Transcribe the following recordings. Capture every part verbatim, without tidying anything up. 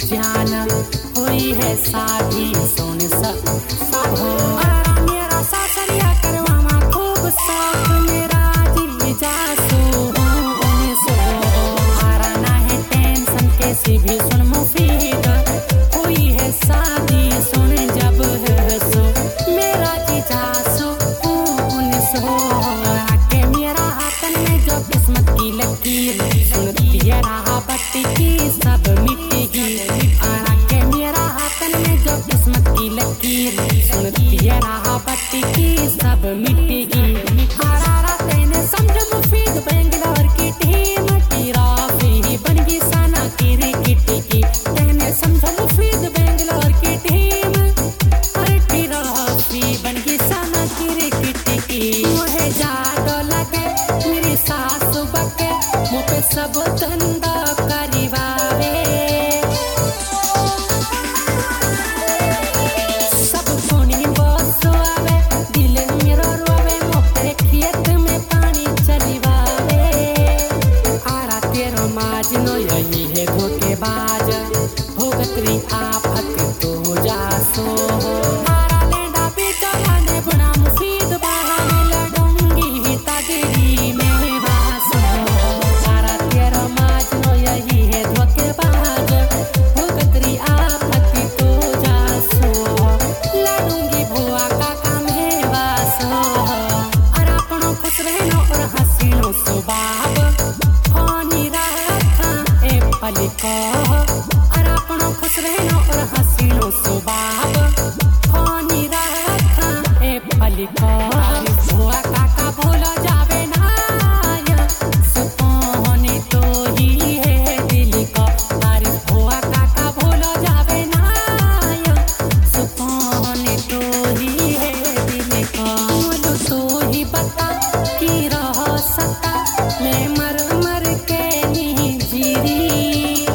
जान हुई है शादी सुन सब सब हो मेरा सासरिया करवामा खूब शौक मेरा जी जासू सो हारा है टेंशन कैसी भी सुन मुफीद हुई है शादी सुन जब है सो मेरा जी जासू सो आके मेरा हाथन में जो किस्मत की लकीर सुनती है राह बत्ती की सब मिटेगी आके मेरा हाथन में जो किस्मत की लकीर सुनती है राह बत्ती की सब मिटेगी आरा तेने समझ मुफीद बेंगलोर की टीम की राफी बन गई साना की रिकटी की तेने समझ मुफीद बेंगलोर की टीम अरे की राफी बन गई साना की रिकटी की मुझे जादो लगे मेरी सासु बके मुँह पे सब धंधा करीवावे सब कोनी बस आवे दिल मेरो रोवे मोटे खेत में पानी चलीवावे आरा तेरो माजनो यही है धोखेबाज भोगतरी आफत तो जासो आरा लेंडा बेचाने बना मुफीद बहाने लड़ूंगी तागरी में वासो आरा तेरो माजनो यही है धोखेबाज भोगतरी आफत तो जासो लड़ूंगी भुआ का काम है वासो और अपनों खुश रहना और हसीनो सुबाब फानी रखा ए पलिको और अपनों खुश रहना और हसीनो सुबाब फानी रखा ए पलिको भुआ काका भूलो जावे ना सुपोनी तो ही है दिल को अरे भुआ काका भूलो जावे ना सुपोनी तो ही है दिल को बोलो तो ही बता की रहो सता मैं मर मर के नहीं जीरी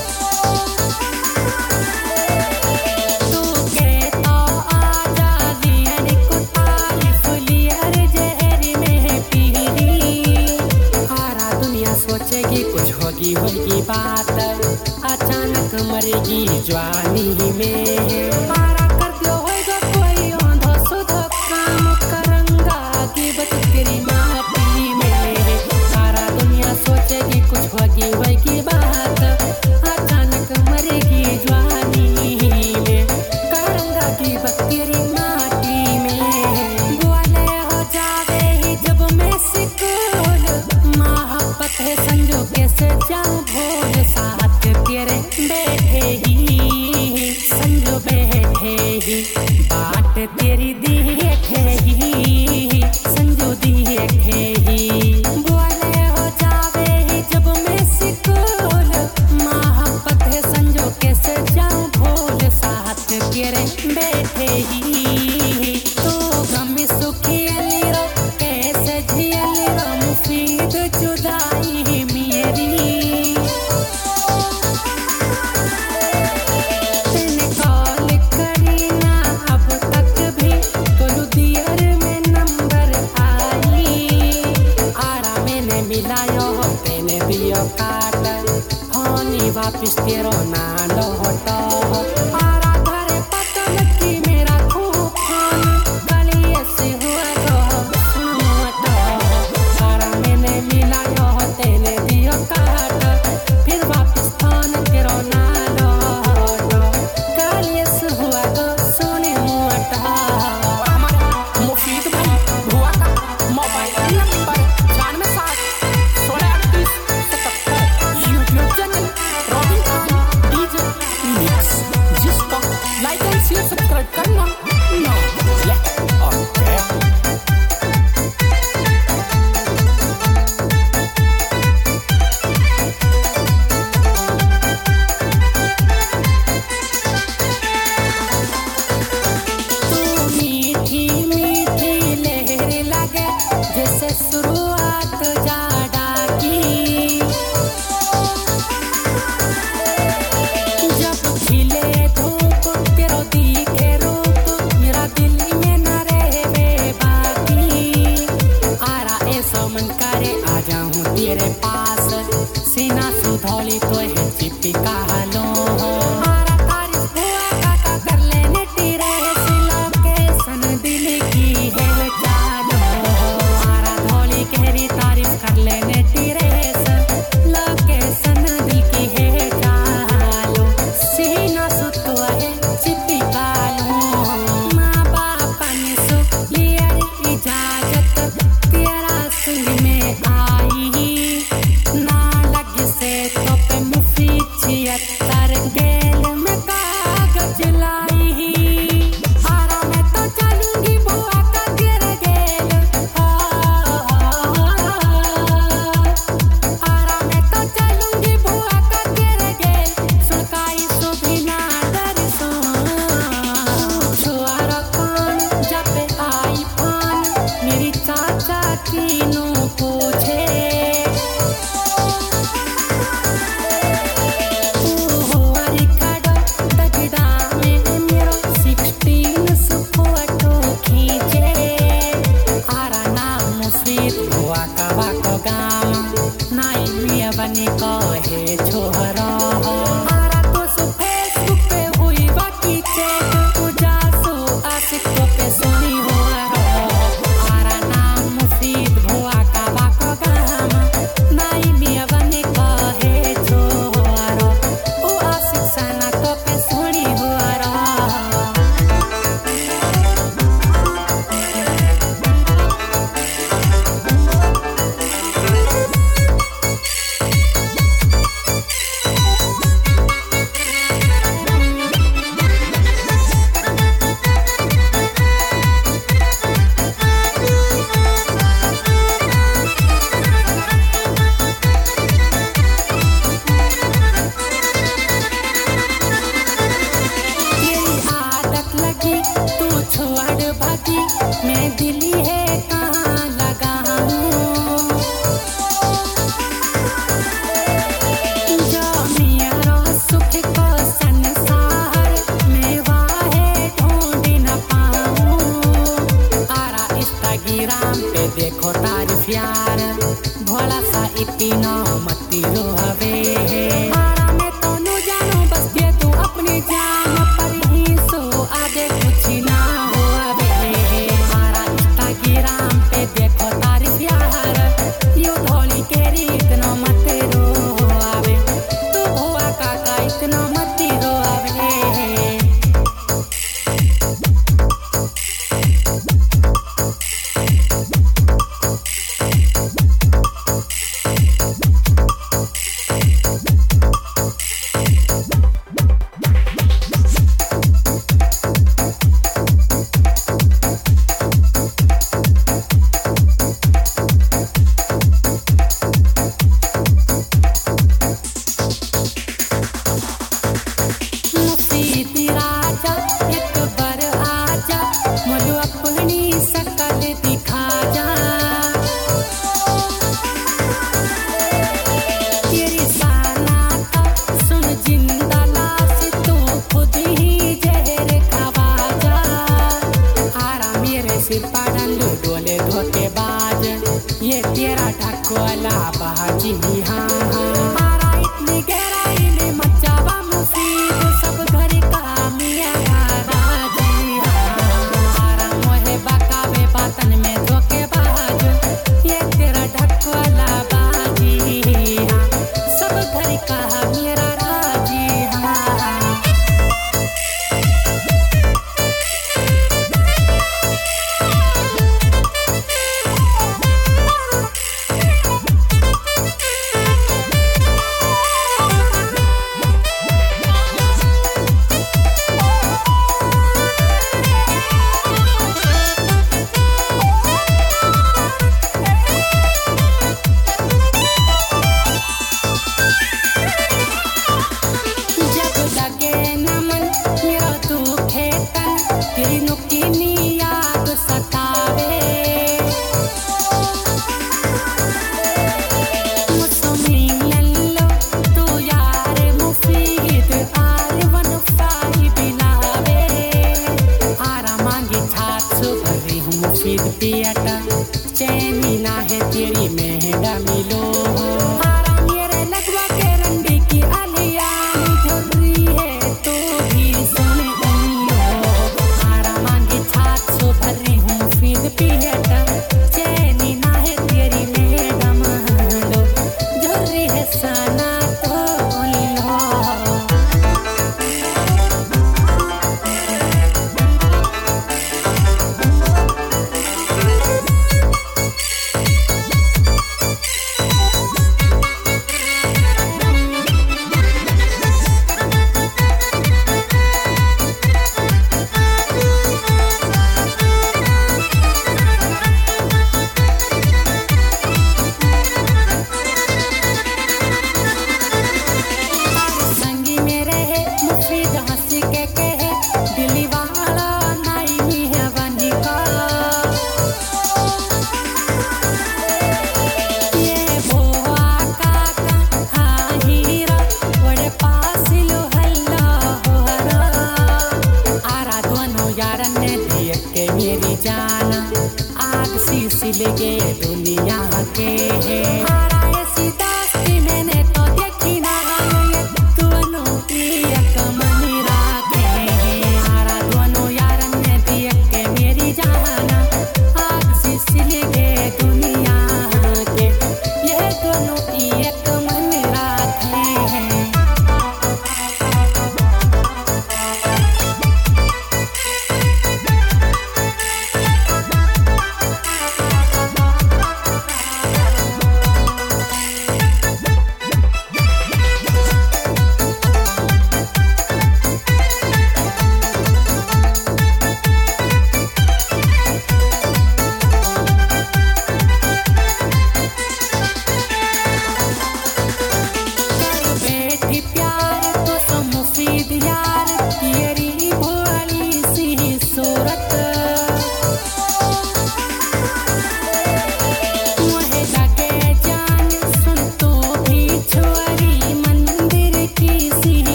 तू कहता आजा लियर कुताली फुलियर जहरी में पीरी आरा दुनिया सोचेगी कुछ होगी होगी बात अचानक मरेगी जवानी में आरा कर दियो होगा कोई औंधा सुधा काम करंगा की बच तेरी माटी में सारा दुनिया सोचेगी कुछ होगी होगी बात अचानक मरेगी जवानी में करंगा की बच तेरी माटी में बोले हो जावे ही जब मैं सिकुल मोहब्बत है संजो कैसे जाऊं भोल साथ तेरे बैठे ही संजो बैठे ही बाट तेरी देखे ही संजो देखे ही बोले हो जावे ही जब मैं सिकुल मोहब्बत है संजो कैसे जाऊं भोल साथ तेरे बैठे ही तो गम सुखी अलीरो कैसे झियलीरो मुफीद जुदाई मेरी तेने कॉल करी ना अब तक भी कोलू दियर में नंबर आई आरा मैंने मिलायो हो तेने दियो काट फोनी वापिस तेरो ना लौटो आरा घरे पता लगी मेरा खूब फोन गली ऐसे हुआ तो सुनोटो आरा मैंने मिलायो हो तेने दियो काट फिर वापिस फोन तेरो ना लौटो गली ऐसे हुआ तो सुने मोटो मुफीद भाई भुआ का मोबाइल नंबर जानवे सात सोलह अड़तीस सतहत्तर YouTube channel Robin Khan DJ mix जिसको लाइक एंड शेयर सब्सक्राइब करना ना भूले ओके तू मीठी मीठी लहर लगे जैसे शुरुआत जाड़ा की जब खिले धूप तेरो दिखे रूप मेरा दिल में न रहे बाकी आरा ऐसा मन करे आ जाऊं तेरे पास सीना सुधौली तो है चिपका लो तेरा संग में आई ना लग से तो पे मुफी छिहत्तर गेल में कागज लाई आरा में तो चलूंगी बुआ का गिर गेल आरा में तो चलूंगी बुआ का गिर गेल सुनकाई सुभिना दरसों छुआरा कान जब आई फान मेरी चाचा तीनों पूछे बने कहे छोहरा आरा तो सु फेसबुक पे हुई बाकी चेक पूजा सु आशिकों पे सुनी हुआ आरा नाम मुफीद भुआ का बाको गाम नाई मिया बने कहे छोहरा ओ आशिक सना तो पे सुनी हुआ तू छोड़ भागी मैं दिल्ली है कहाँ लगा हूँ जो मेरा सुख को संसार में वाहे ढूंढ न पाऊँ आरा इंस्टाग्राम पे देखो तारीफ यार भोला सा इतना मती रोहवे आरा में तो नु जानू बस दे तू अपनी जान पर ही सो आगे कुछ ना हो अबे आरा इंस्टाग्राम पे देखो तारीफ यार यो धोली केरी इतना मत रो आवे तू भुआ काका इतना मत रो आवे डोले धोखेबाज ये तेरा ढकोला बाजी हाँ हाँ आरा इतनी गहराई में मचावा मुफीद सब घर का मिया राजी हाँ आरा मोहे बकावे बातन में धोखेबाज ये तेरा ढकोला बाजी हाँ सब घर का मेरा राजी हाँ सिलगे दुनिया के है हारा ऐसी दोस्ती मैंने तो देखी ना ये दोनों की एक मन राखे है हारा दोनों यारन ने देख के मेरी जाना आग से सिलगे दुनिया के ये दोनों की एक मन राखे है।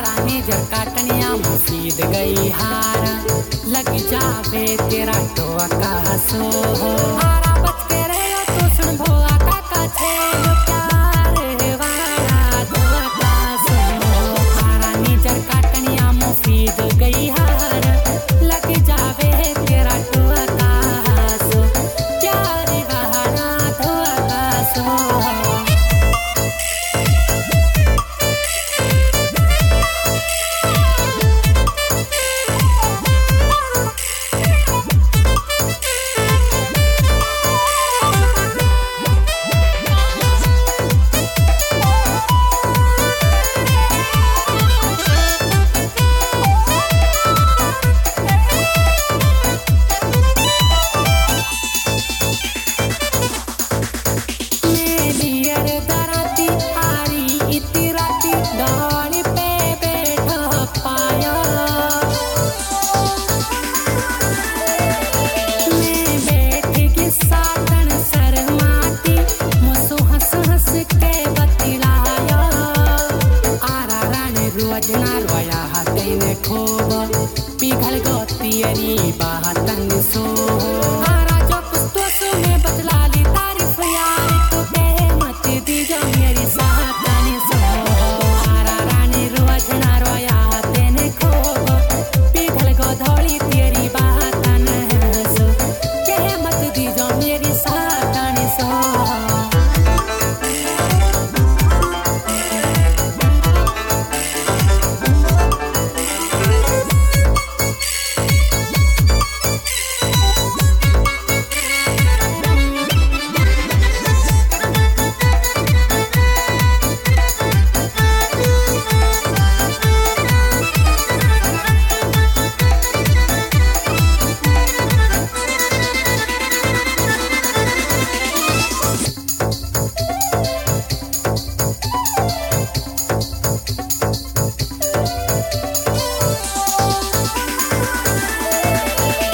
गई हार लग जावे तेरा टोक